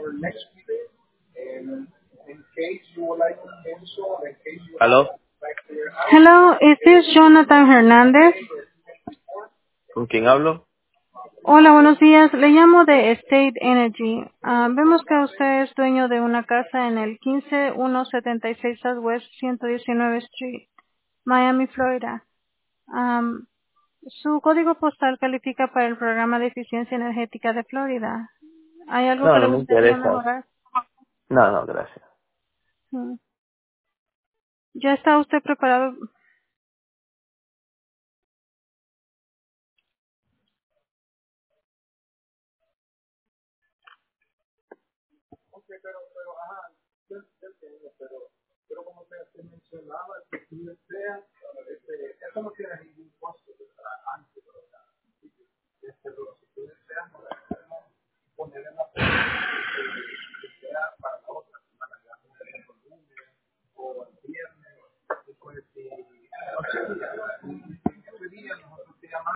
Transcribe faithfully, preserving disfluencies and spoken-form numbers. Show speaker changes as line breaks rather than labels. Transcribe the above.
¿Aló?
Hello, is this Jonathan Hernández?
¿Con quién hablo?
Hola, buenos días. Le llamo de State Energy. Ah, vemos que usted es dueño de una casa en el uno cinco uno siete seis Southwest ciento diecinueve Street, Miami, Florida. Am, su código postal califica para el programa de eficiencia energética de Florida. ¿Hay algo
No,
que le
no me
gustaría
interesa.
mejorar?
No, no, gracias.
Mm. ¿Ya está usted preparado?